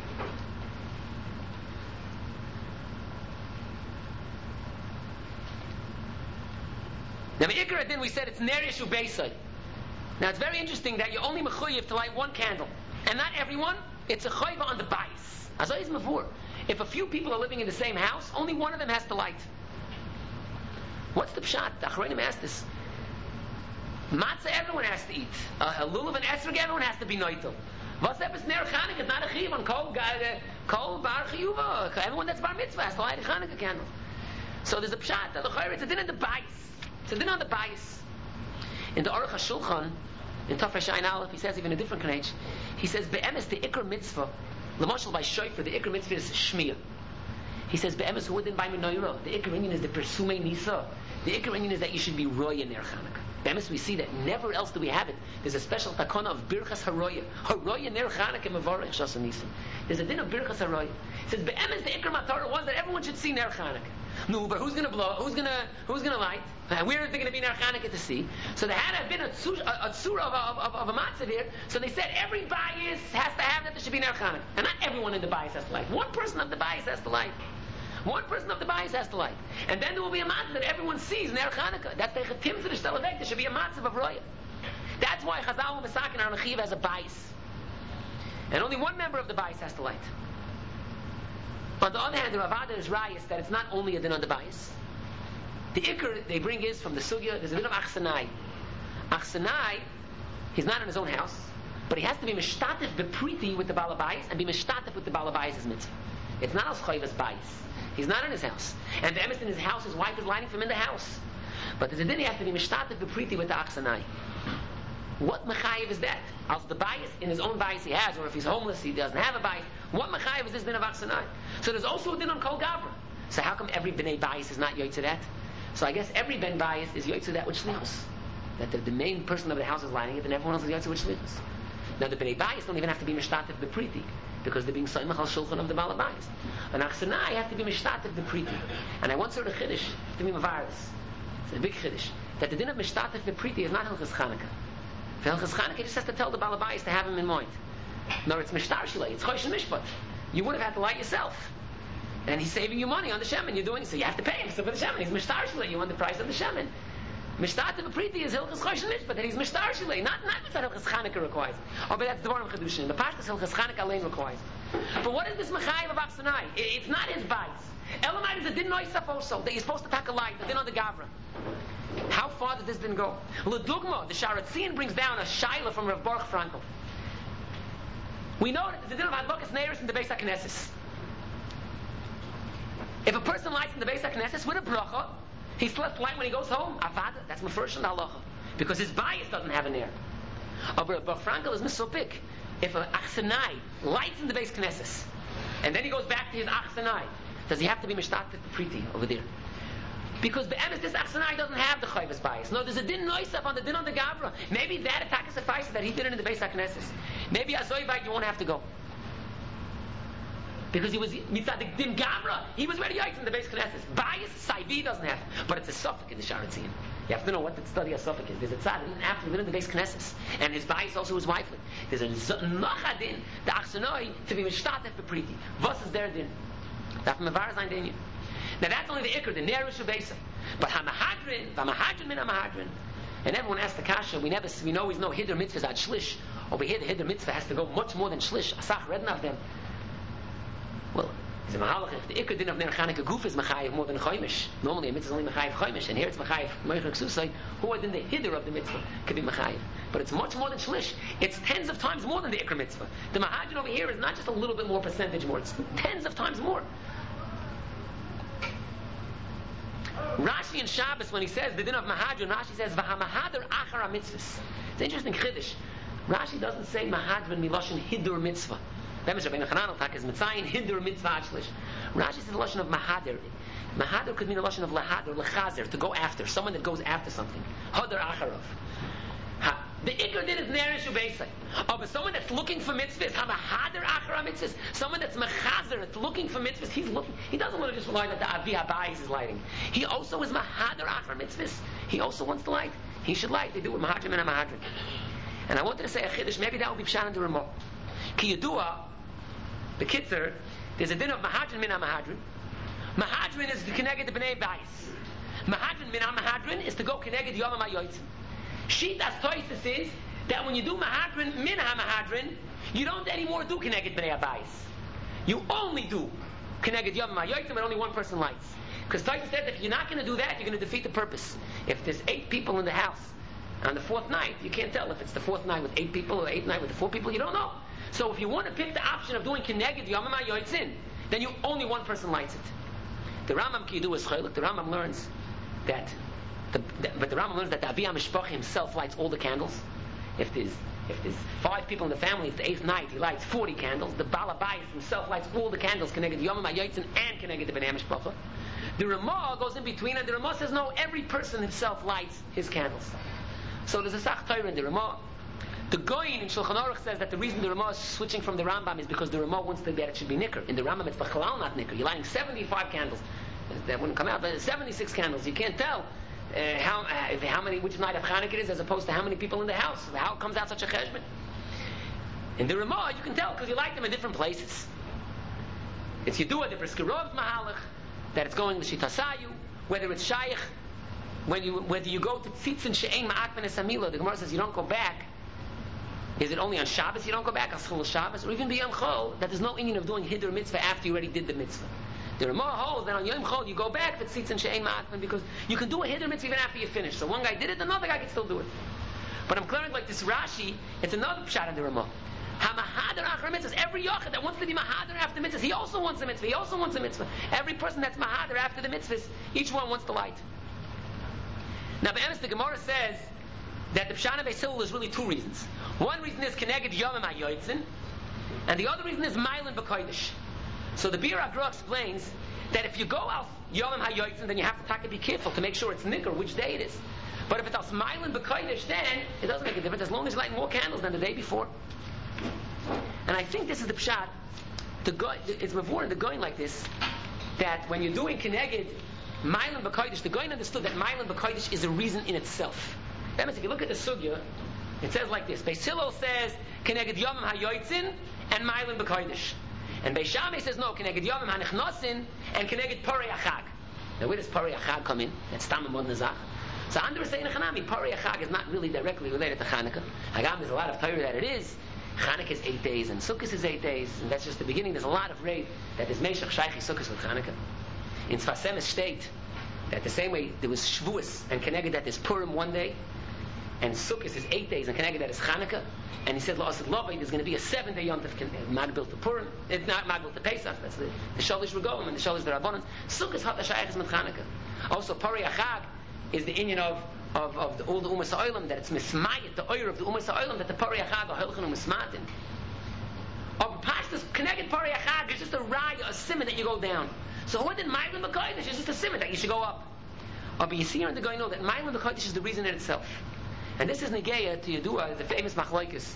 Now, the Ikar Adin, we said it's Ner Yeshu Beisai. Now, it's very interesting that you're only mechuyev to light one candle. And not everyone, it's a chayva on the bais. Azayis mavur. If a few people are living in the same house, only one of them has to light. What's the pshat? The Achronim asked this. Matzah, everyone has to eat. A lulav and esrog, everyone has to be noitel. What's up is Ner Chanukah? It's not a chiv on kol bar chiyuva. Everyone that's bar mitzvah has to light a Chanukah candle. So there's a pshat. It's a din in the bais. It's a din on the bias. In the Aruch HaShulchan, in Tafresh Ayin Aleph, he says even a different kanech. He says, Be'emes, the Ikr mitzvah, L'moshel by Shofar, the Ikr mitzvah is Shmiyah. He says, Be'emes, who didn't buy menorah? The Ikr inyan is the Persume Nisa. The Ikr inyan is that you should be roya in Ner Chanukah. Be'emes, we see that never else do we have it. There's a special takana of Birchas HaRoya. HaRoya Ner Chanukah Mevarech Shasa Nisa. There's a din of Birchas HaRoya. It says, Be'emes, the Ikr Matarah was that everyone should see Ner Chanukah. No, but who's going to blow? Who's going to light? Where is there going to be Ner Chanukah to see? So there had to have been a tzura of a matzah here. So they said every bias has to have that there should be Ner Chanukah. And not everyone in the bias has to light. One person of the bias has to light. One person of the bias has to light. And then there will be a matzah that everyone sees Ner Chanukah. That's the chetim to the shtel evek. There should be a matzah of roya. That's why Chazal and Masakin are on a chiv as a bias. And only one member of the bias has to light. On the other hand, the Ravada is rayas that it's not only a din on the bias. The Iker they bring is from the Sugya, there's a din of Achsanai. Achsanai, he's not in his own house, but he has to be mishtatif bepriti with the Balabais and be mishtatif with the Balabais' mitzvah. It's not as chayvas bais. He's not in his house. And the emes in his house, his wife is lighting for him in the house. But there's a din he has to be mishtatif bepriti with the Achsanai. What mechayiv is that? As the bias in his own bias he has, or if he's homeless he doesn't have a bias. What mechayiv is this din of Achsanai? So there's also a din on Kol Gavra. So how come every bnei bias is not yoytze that? So I guess every ben bias is yoytze that with shlichus. That the main person of the house is lighting it, and everyone else is yoytze with shlichus. Now the bnei bias don't even have to be mishtatif bepriti because they're being soymach al shulchan of the balabayis. An Achsanai have to be mishtatif bepriti. And I once heard a chiddush to be mavaris. It's a big chiddush that the din of mishtatif bepriti is not Hilchas Chanukah. For Hilchas Chanukah, just has to tell the balabayis to have him in mind. No, it's mishtar shilei. It's chosh and mishpat. You would have had to light yourself. And he's saving you money on the shemen. You're doing it, so you have to pay him for the shemen. He's mishtar shilei. You want the price of the shemen. Mishtar to Priti is Hilchas chosh and mishpat, and he's mishtar shilei. Not what Hilchas Chanukah requires. Oh, but that's the one of Chedushin. The past is Hilchas Chanukah alone requires. But what is this mechayiv of Achsanai? It's not his bias. Elamite is a din noisaf also that you're supposed to take a light, the din on the Gavra. How far does this din go? L'dugma, the Sharatzin brings down a shaila from Rav Baruch Frankel. We know that there's a din of Hadlakas Neiros in the Beis HaKnesses. If a person lights in the Beis HaKnesses with a bracha, he's left light when he goes home. Avada, that's mefurish in the halacha. Because his bias doesn't have an air. But Rav Baruch Frankel is misopik. If an Achsanai lights in the Beis HaKnesses, and then he goes back to his Achsanai, does he have to be mishtatif Priti over there? Because the emes, this Achsanai doesn't have the chayvus bias. No, there's a din noisaf on the din on the Gavra. Maybe that attack suffices that he did it in the Beis HaKnesses. Maybe Azoivite you won't have to go. Because he was mitzad the din Gavra, he was ready in the Beis HaKnesses. Bias, Saivi doesn't have. But it's a suffix in the Sharatzin. You have to know what the study of suffix is. There's a tzad, even after he in the Beis HaKnesses. And his bias also is wifely. There's a nachadin, the Achsanai, to be mishtatef bepriti. Was is their din? That's mevar zayin din. Now that's only the ikr, the nerush of Beisa. But hamahadrin, v'mahadrin min hamahadrin. And everyone asks the kasha. We always know hiddur mitzvah is at shlish. Over here, the hiddur mitzvah has to go much more than shlish. Asach redden of them. Well, Is a mahalach if the ikar din of ner Chanukah guf is mechayev more than a choimish. Normally a mitzvah is only mechayev choimish, and here it's mechayev meicher ksusay. Who are then the hiddur of the mitzvah could be mechayev, but it's much more than shlish. It's tens of times more than the ikar mitzvah. The mahadrin over here is not just a little bit more percentage more; it's tens of times more. Rashi in Shabbos, when he says the din of mahadrin, Rashi says v'hamahadr achar mitzvahs. It's interesting chiddush. Rashi doesn't say mahadrin miloshin hiddur mitzvah. Rashi says the lashon of mahader. Mahader could mean the lashon of lahad or lechazer, to go after, someone that goes after something. Hadar acharov. The ikar din is nerish ubeisai. Oh, but someone that's looking for mitzvahs, hamahader achara mitzvahs. Someone that's mechazer, that's looking for mitzvahs. He's looking. He doesn't want to just rely that the avi habayis is lighting. He also is mahader achara mitzvahs. He also wants to light. He should light. They do it mahadrim and mahadrim. And I wanted to say a chiddush. Maybe that will be pshan and the remote. Ki yadua. The kitzer, there's a din of mahadrin min mahadrin. Mahadrin is to connect the bnei bayis. Mahadrin min mahadrin is to go connect yomam hayotzim. Shitas toises is that when you do mahadrin min mahadrin, you don't anymore do connect bnei bayis. You only do connect yomam hayotzim, and only one person lights. Because Toises said that if you're not going to do that, you're going to defeat the purpose. If there's 8 people in the house on the 4th night, you can't tell if it's the 4th night with 8 people or 8th night with the 4 people. You don't know. So if you want to pick the option of doing Keneged Yomam HaYotzin, then you only one person lights it. The Rambam Kidu is Chaylik. The Rambam learns that the Avi HaMishpach himself lights all the candles. If there's 5 people in the family, it's the 8th night, he lights 40 candles. The Balabayis himself lights all the candles, Keneged Yomam HaYotzin and Keneged the Bnei HaMishpacha. The Ramah goes in between, and the Ramah says no, every person himself lights his candles. So there's a Sach Torah in the Ramah. The Goyin in Shulchan Aruch says that the reason the Ramah is switching from the Rambam is because the Ramah wants that it should be nicker. In the Rambam it's b'chalal not nicker. You're lighting 75 candles. That wouldn't come out, but 76 candles. You can't tell how many, which night of Chanukah it is, as opposed to how many people in the house. How comes out such a cheshbon? In the Ramah you can tell because you light them in different places. It's Yedua, the Briskerov Mahalach, that it's going to Shitasayu, whether it's Shaykh, whether you go to Tzitzin She'ein Ma'akben Esamila, the Gemara says you don't go back. Is it only on Shabbos you don't go back, on Chol Shabbos, or even beyond Chol, that there's no Inyan of doing Hiddur Mitzvah after you already did the Mitzvah? The Ramah holds that on Yom Chol you go back to Tzitzin She'ein Ma'akben because you can do a Hiddur Mitzvah even after you finish. So one guy did it, another guy can still do it. But I'm clearing like this Rashi, it's another pshat in the Ramah. HaMahadar Achar Mitzvahs, every Yochid that wants to be Mahadar after the Mitzvahs, he also wants a Mitzvah, he also wants a Mitzvah. Every person that's Mahadar after the Mitzvahs, each one wants the light. Now, Be'emes, the Gemara says that the Pshana Beis Hillel is really 2 reasons. One reason is Keneged Yomam HaYotzin, and the other reason is Mailen B'Kodesh. So the Bir Agra explains that if you go out Yomam HaYotzin, then you have to be careful to make sure it's Nicker, which day it is. But if it's aus Mailen B'Kodesh, then it doesn't make a difference as long as you light more candles than the day before. And I think this is the Pshat. It's Mavur the going like this, that when you're doing Keneged Mailen B'Kodesh, the Goyin understood that Mailen B'Kodesh is a reason in itself. That means if you look at the Sugya, it says like this. Beis Hillel says, Keneged Yomam HaYotzin and Mailen B'Kodesh. And Beis Shammai says, no, Keneged Yomam HaNechnosin and Keneged Parei Achag. Now where does Parei Achag come in? That's Tamim Mod Nazach. So under saying Chanami, Parei Achag is not really directly related to Chanukah. Hagam, there's a lot of Torah that it is. Chanukah is 8 days, and Sukkot is 8 days, and that's just the beginning. There's a lot of raid that is Meshach Shaychi Sukkot with Chanukah. In Sfas Emes state that the same way there was Shavuos and Keneged that is Purim 1 day, and Sukkot is 8 days, and Keneged that is Chanukah. And he said, there's going to be a 7-day Yom Tov Magbil to Purim. It's not Magbil to Pesach. That's the Shalish Regolim and the Shalish V'Rabbanon. Sukkot Hat HaShayach is with Chanukah. Also, Parei Achag is the inyan of all the Umas HaOlam, that it's Mismayit, the oil of the Umas HaOlam, that the Parei Achag are Hilchon U'Mismatin. Of Pashtas, Keneged Parei Achag is just a raya, a simon that you go down. So what did Mailen B'Kodesh? It's just a simon that you should go up. But you see here in the Goyin that Mailen B'Kodesh is the reason in itself. And this is Negeya to Yedua, the famous Machlokes.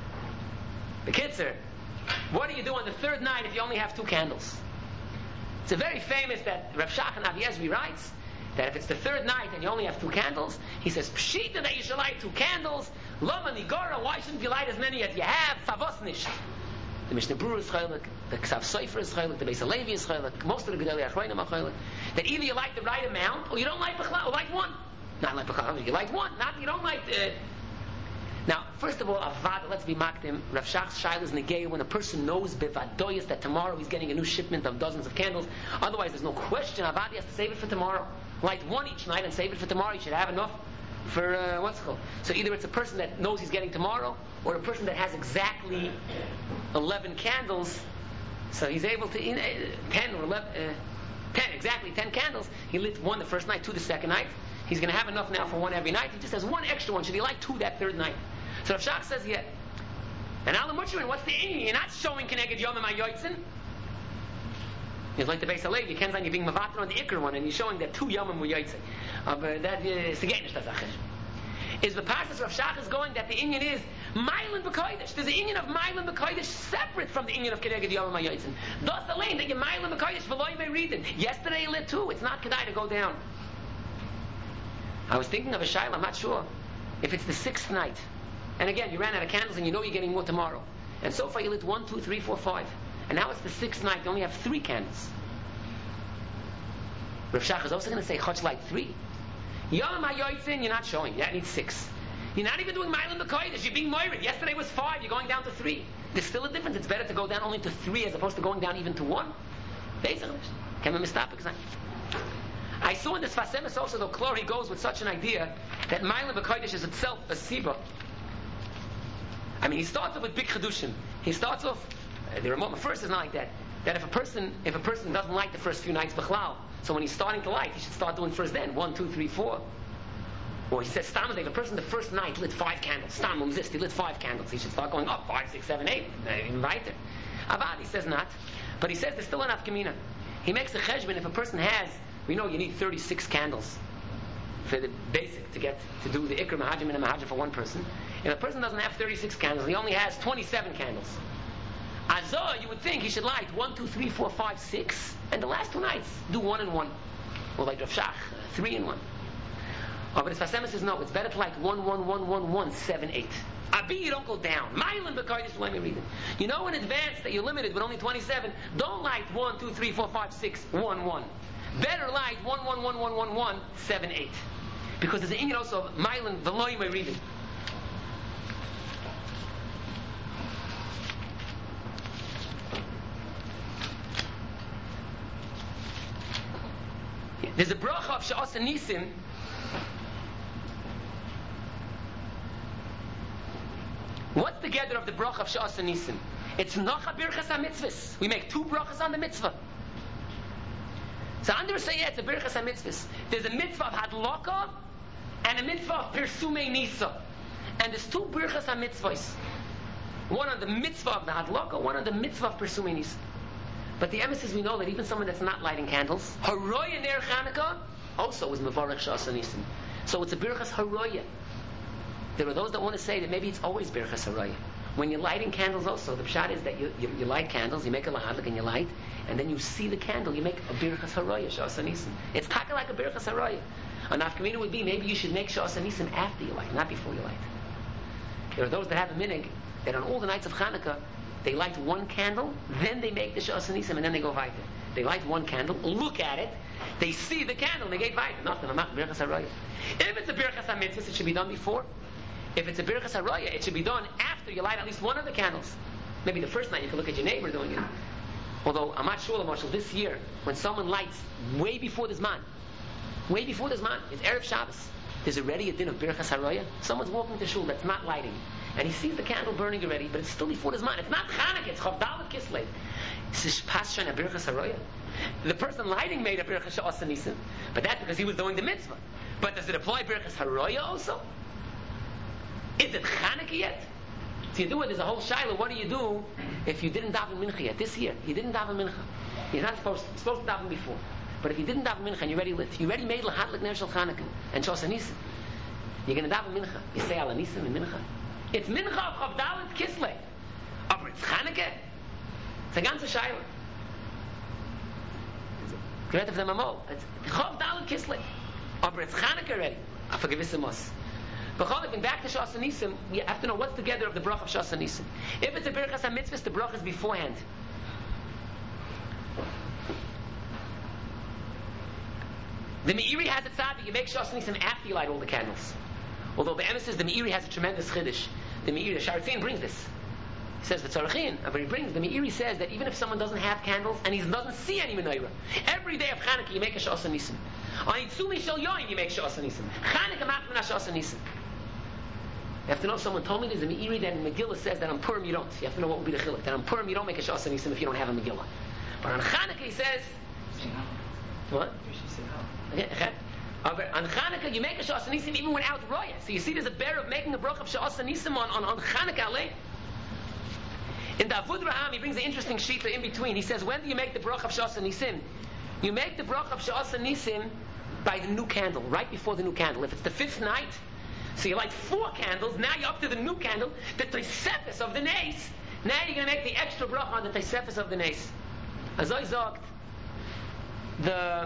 The Kitzer, what do you do on the 3rd night if you only have 2 candles? It's a very famous that Rav Shachan Avi Ezri writes that if it's the 3rd night and you only have 2 candles, he says, Pshita that you should light 2 candles, Lama Nigora, why shouldn't you light as many as you have? Favos Nisht. The Mishnah Berurah is Chaylik, the Ksav Sofer is Chaylik, the Beis Halevi is Chaylik, most of the Gedolei Achronim are Chaylik, that either you light the right amount or you don't light B'chlal, or light 1. Not light B'chlal, you light 1, not you don't light Now, first of all, Avada, let's be makdim. Rav Shach's shaila is negay when a person knows bevadoyas that tomorrow he's getting a new shipment of dozens of candles. Otherwise, there's no question. Avada has to save it for tomorrow. Light one each night and save it for tomorrow. You should have enough for what's it called. So either it's a person that knows he's getting tomorrow, or a person that has exactly 11 candles, so he's able to 10 or 11, 10 candles. He lit one the first night, two the second night. He's going to have enough now for one every night. He just has one extra one. Should he light two that third night? So Rav Shach says, yeah. And Alam Mushrin, what's the inyan? You're not showing Keneged Yom Yotzin. It's like the Beis Halevi. You can't find you being mavater on the Iker one, and you're showing that 2 Yomim were Yotzin. That is the Gainish Tazachish. Is the Parshas Rav Shach is going that the inyan is Mailan B'Kodesh. There's the inyan of Mailan B'Kodesh separate from the inyan of Keneged Yom Yotzin. Thus the lane that you're Mailan B'Kodesh v'loy me'ridin. Yesterday you lit 2. It's not Kedai to go down. I was thinking of a shaila, I'm not sure. If it's the 6th night, and again, you ran out of candles and you know you're getting more tomorrow. And so far you lit 1, 2, 3, 4, 5. And now it's the 6th night, you only have 3 candles. Rav Shach is also going to say, Chotch light 3. Yom HaYotzin, you're not showing. That needs 6. You're not even doing Mailan B'Kodesh. You're being moirid. Yesterday was 5, you're going down to 3. There's still a difference. It's better to go down only to 3 as opposed to going down even to 1. Basically. Can we mistap? I saw in this Fasemis also, though Klori goes with such an idea that Mailan B'Kodesh is itself a siva. I mean, he starts off with big chedushim. He starts off. The Ramah first is not like that. That if a person doesn't like the first few nights b'chlal, so when he's starting to light, he should start doing first then 1, 2, 3, 4. Or he says stam, if a person the first night lit 5 candles, stam he lit 5 candles, he should start going up 5, 6, 7, 8, even weiter. Avad, he says not, but he says there's still enough kamina. He makes a cheshbon if a person has. We know you need 36 candles for the basic to do the ikr mahajim and a mahajim for one person. If a person doesn't have 36 candles, he only has 27 candles. Azor, you would think he should light 1, 2, 3, 4, 5, 6, and the last 2 nights do 1 and 1, or like Rav Shach, 3 and 1. Oh, but his Fasema says no. It's better to light 1, 1, 1, 1, 1, 7, 8. Abi, you don't go down. Mailan B'Kodesh, let me read it. You know in advance that you're limited with only 27. Don't light 1, 2, 3, 4, 5, 6, 1, 1. Better light 1, 1, 1, 1, 1, 1, 7, 8. Because there's an inyan also of Mailan V'loy Me'ridin. There's a bracha of Sha'as Nisim. What's the gather of the bracha of Sha'as Nisim? It's Nacha Birchas HaMitzvahs. We make 2 brachas on the mitzvah. So under say it's a Birchas HaMitzvahs. There's a mitzvah of Hadlaka and a mitzvah of Persumei Nisa. And there's 2 Birchas HaMitzvahs. One on the mitzvah of the Hadlaka, one on the mitzvah of Persumei Nisa. But the emes we know that even someone that's not lighting candles, Haroya Ner Chanukah, also is Mevarech Sha'as Nisim. So it's a Birchas Haroya. There are those that want to say that maybe it's always Birchas Haroya. When you're lighting candles also, the pshat is that you light candles, you make a lahadlik and you light, and then you see the candle, you make a Birchas Haroya, Sha'as Nisim. It's taka like a Birchas Haroya. A nafkamina would be, maybe you should make Sha'as Nisim after you light, not before you light. There are those that have a minig, that on all the nights of Chanukah, they light 1 candle, then they make the Sha'as Nisim, and then they go weiter. They light 1 candle, look at it, they see the candle, they get weiter. Nothing, I'm not Birchas Haroya. If it's a Birchas HaMitzvahs, it should be done before. If it's a Birchas Haroya, it should be done after you light at least 1 of the candles. Maybe the first night you can look at your neighbor doing it. Although, I'm not sure, Marshall, this year, when someone lights way before the Zman, it's Erev Shabbos, there's already a din of Birchas Haroya. Someone's walking to shul that's not lighting, and he sees the candle burning already, but it's still before the Zman. It's not Chanukah, it's Chav Dalet Kislev. This is Pashan a Birchas Haroya. The person lighting made a Birchas Sha'as Nisim, but that's because he was doing the mitzvah. But does it apply Birchas Haroya also? Is it Chanukah yet? So you do it, there's a whole shiloh. What do you do if you didn't daven mincha yet? This year, you didn't daven mincha. You're not supposed to daven before. But if you didn't daven mincha and you already lit, you already made lahadlik ner shel Chanukah and Sha'as Nisim, you're going to daven mincha. You say ala Nisim and mincha. It's mincha of Chav Dalet Kislev. Aber it's Chanukah. It's a ganze shiloh. Great of the mamol. It's Chav Dalet Kislev. Aber it's Chanukah already. I forgive us. But back to Sha'as Nisim, we have to know what's the gather of the bracha of Sha'as Nisim. If it's a Birchas HaMitzvahs, the bracha is beforehand. The Meiri has it tzad that you make Sha'as Nisim after you light all the candles. Although the emes says the Meiri has a tremendous chiddush. The Meiri, the Sharathin brings this. He says the Tzarachin, but he brings, the Meiri says that even if someone doesn't have candles and he doesn't see any menorah, every day of Chanukah you make a Sha'as Nisim. On Yitzumi Shel Yoin you make Sha'as Nisim. Chanukah Machmana Sha'as Nisim. You have to know, someone told me there's a Meiri that in Megillah says that on Purim you don't. You have to know what would be the chiluk. That on Purim you don't make a Sha'as Nisim if you don't have a Megillah. But on Chanukah he says, what? Okay. On Chanukah you make a Sha'as Nisim even without Roya. So you see there's a bear of making a brach of Sha'as Nisim on Chanukah Alei. In the Avud Raham, he brings an interesting shita in between. He says, when do you make the brach of Sha'as Nisim? You make the brach of Sha'as Nisim by the new candle, right before the new candle. If it's the fifth night, so you light 4 candles, now you're up to the new candle, the Tosefes of the Nes. Now you're going to make the extra brach on the Tosefes of the Nes. As I sagt, the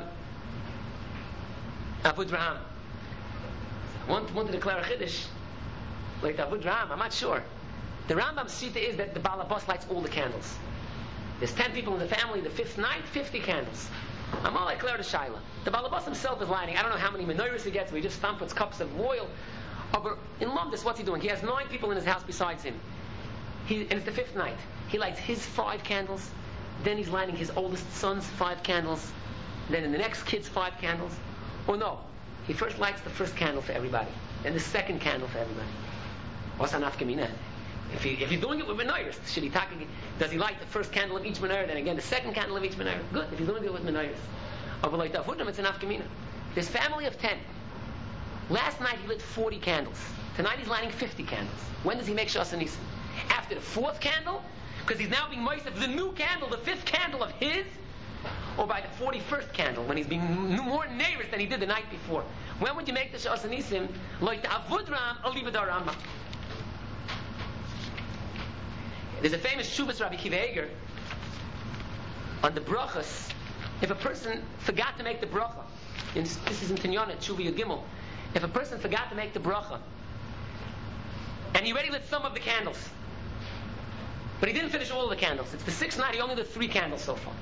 Avud Raham. I want to declare a chiddush, like the Avud Raham, I'm not sure. The Rambam's shita is that the Balabas lights all the candles. There's 10 people in the family, the 5th night, 50 candles. I'm all like Claire the Shaila. The Balabas himself is lighting, I don't know how many menorahs he gets, but he just puts cups of oil. But in Lumdis, what's he doing? He has 9 people in his house besides him. And it's the 5th night. He lights his 5 candles, then he's lighting his oldest son's 5 candles, then in the next kid's 5 candles. Or no, he first lights the first candle for everybody, then the second candle for everybody. What's an afkamina? If he's doing it with menorahs, does he light the first candle of each menorah, then again the second candle of each menorah? Good, if he's doing it with menorahs. But like the Avudim, it's an afkamina. This family of 10. Last night he lit 40 candles. Tonight he's lighting 50 candles. When does he make Sha'as Nisim? After the 4th candle? Because he's now being moist of the new candle, the 5th candle of his? Or by the 41st candle, when he's being more neighbors than he did the night before? When would you make the Sha'as Nisim? Like the Avud Ram, Alibadar Rambam. There's a famous Shubas Rabbi Kiva Eger on the brachas. If a person forgot to make the bracha, this is in Tinyana, Tshuva Yud Gimel. If a person forgot to make the bracha, and he already lit some of the candles, but he didn't finish all of the candles. It's the 6th night, he only lit 3 candles so far.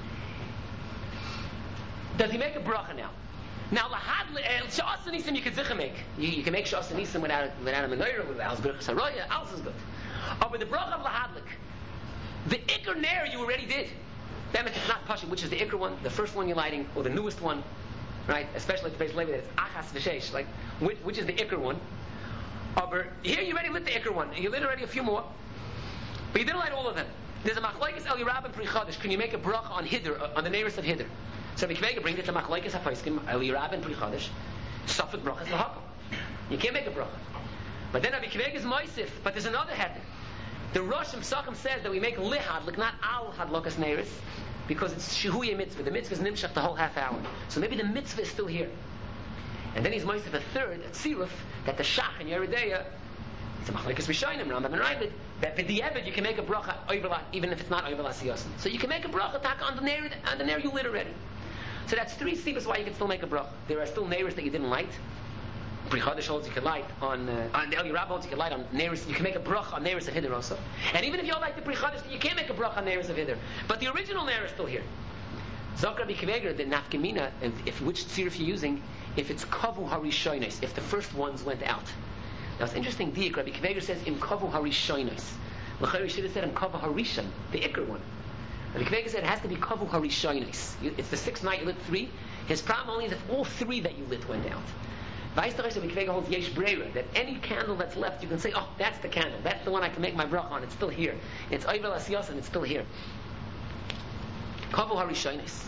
Does he make a bracha now? Now, Sha'as Nisim you can zicha make. You can make Sha'as Nisim without a menorah, without Birchas HaRoya, else is good. But the bracha of lahadlik, the ikr ner you already did. Then it's not pashut, which is the ikr one, the first one you're lighting, or the newest one, right? Especially at the base level, it's achas v'sheish, like which is the ikr one. But here you already lit the ikr one, you lit already a few more, but you didn't light all of them. There's a machlokes El Yerab and Pri Chadash. Can you make a bracha on Hidr, on the nearest of Hidr? So Rabbi Kiva brings it to machlokes hapaiskim El Yerab and Pri Chadash. Safek bracha is lahakol. You can't make a bracha. But then Rabbi Kiva is moisif. But there's another heter. The Rosh Pesachim says that we make lihadlik, not al hadlokas neiris, because it's shehuye mitzvah. The mitzvah is nimshach the whole half hour. So maybe the mitzvah is still here. And then he's moisif a third, a tziruf, that the shach in Yeridea, it's a machlekes rishonim, Rambam and Ravid, that with the ebed you can make a bracha even if it's not over lasiyasin. So you can make a bracha tak on the nair you lit already. So that's 3 sivas why you can still make a bracha. There are still neiris that you didn't light. Pri Chadash holds you can light on the El Yerab holds you can light on neiris. You can make a bracha on neiris of Hidr also. And even if you don't like the Pri Chadash, you can't make a bracha on neiris of Hidr. But the original nair is still here. Zok Rabbi Kiva Eger, the nafkamina, if which tziruf you're using, if it's kavu harishonos, if the first ones went out. Now it's interesting. Diak Rabbi Kiva Eger says im kavu harishonos. L'chayr should have said im kavu harishon, the ikr one. Rabbi Kiva Eger said it has to be kavu harishonos. It's the 6th night you lit 3. His problem only is if all 3 that you lit went out. Vayistarach Rabbi Kiva Eger holds yesh breira, that any candle that's left you can say, oh, that's the candle, that's the one I can make my bracha on. It's still here. It's oivel asiyos and it's still here. Kavu harishonos.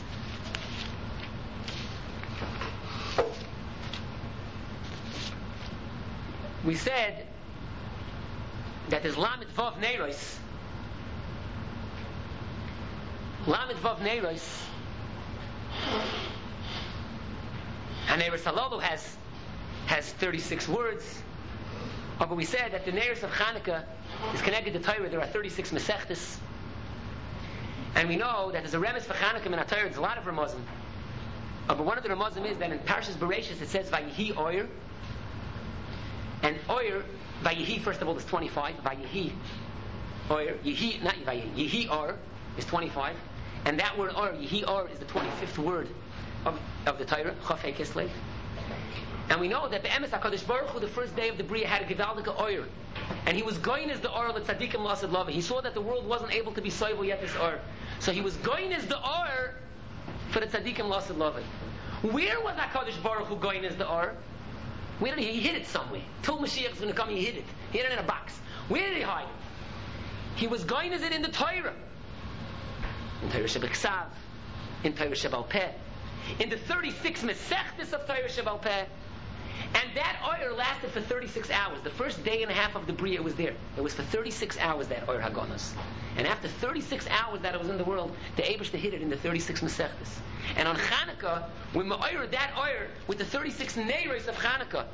We said that there's Lamed Vav Neiros. Lamed Vav Neiros. And Neiros Halalu has 36 words. But we said that the Neiros of Chanukah is connected to Torah. There are 36 Masechtas. And we know that there's a remes for Chanukah in Torah. There's a lot of Ramazim. But one of the Ramazim is that in Parshas Bereshis it says Vayihi Oyer. And Oyer, Vayihi, first of all, is 25. Vayihi, Oyer, Yehi, not Vayihi, Yehi Or is 25. And that word Or, Yehi Or, is the 25th word of the Torah, Chafei Kislev. And we know that Be'emes HaKadosh Baruch Hu, the first day of the Bria, had a Gevaldika Oyer. And he was going as the Or of the Tzaddikim Lasad Lava. He saw that the world wasn't able to be soivel yet this Or. So he was going as the Or for the Tzaddikim Lasad Lava. Where was HaKadosh Baruch Hu going as the Or? Where did he hid it somewhere? Till Mashiach is going to come, he hid it. He hid it in a box. Where did he hide it? He was going as it in the Torah. In Torah Shebeksav. In Torah Shebal Peh. In the 36 Mesechtes of Torah Shebal Peh. And that oil lasted for 36 hours. The first day and a half of the Bria was there. It was for 36 hours, that oil Hagonos. And after 36 hours that it was in the world, the Eibishter hid it in the 36 Mesechtes. And on Chanukah, when we oil that oil with the 36 Neiros of Chanukah,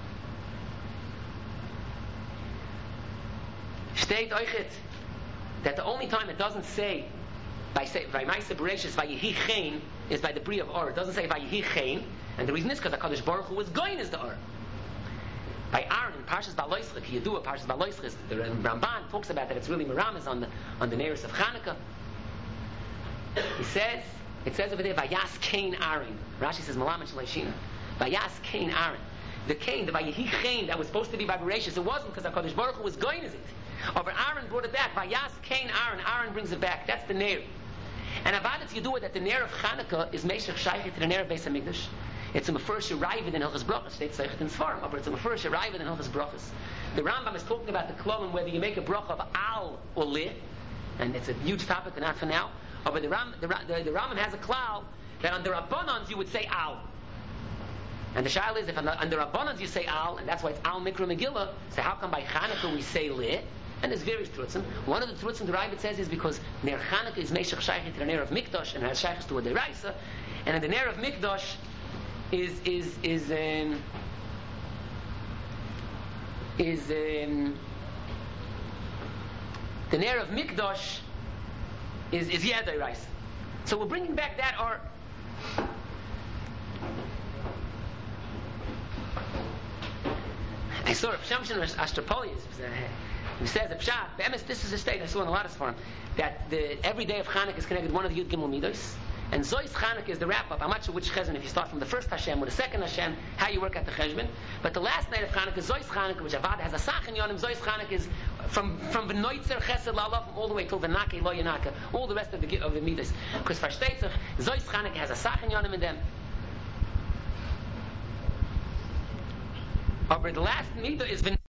steht euch that the only time it doesn't say by Ma'aseh Bereshis Vayehi Chen is by the Bria of Or. It doesn't say Vayehi Chen, and the reason is because HaKadosh Baruch Hu was going as the Or. By Aaron in Parshas Baloischa, Yedua Parshas Baloischa, the Ramban talks about that it's really Meramis on the Neiros of Chanukah. It says over there Vayas Kain Aaron. Rashi says Malamet Shalei Shina. Vayas Kain Aaron. The Kain, the Vayehi Chen that was supposed to be by Bereshis, it wasn't because HaKadosh Baruch Hu was going as it. But Aaron brought it back. Vayas Kain Aaron. Aaron brings it back. That's the Neir. And Avadat Yedua that the Neir of Chanukah is Meshach Shaykhet to the Neir of Beis HaMikdash. It's a Mefurish Yeravid in Hilchos Brachos. It's Shaykhet in Sfarim, but it's a Mefurish Yeravid in Hilchos Brachos. The Rambam is talking about the Klolim, whether you make a bracha of Al or Li, and it's a huge topic, and not for now. But the Rambam has a klal that under Rabbanans you would say Al. And the shaila is if under Rabbanans you say Al, and that's why it's Al Mikra Megillah, so how come by Chanukah we say Li? And there's various trutzim. One of the trutzim the Ravid says is because Ner Chanukah is Meshach Shaykhet to the Ner of Mikdash and has Shaykhs to a Deraisa, and in the Ner of Mikdash is the Ner of Mikdash is Yeh Deraisa. So we're bringing back that or. I saw Shamshin Ashtrapolis. He says that Pshat, this is a state I saw in a lot of Sfarim, that every day of Chanukah is connected to one of the Yud Gimel Midos, and Zois Chanukah is the wrap-up. I'm not sure which cheshbon, if you start from the first Hashem or the second Hashem, how you work at the cheshbon. But the last night of Chanukah, Zois Chanukah, which Avad has a Sach in Yonim, Zois Chanukah is from V'noitzer Chesed La'alav all the way till V'nake Lo Yanaka, all the rest of the Midos. Because Versteht sich, Zois Chanukah has a Sach in Yonim in them. But the last Midah is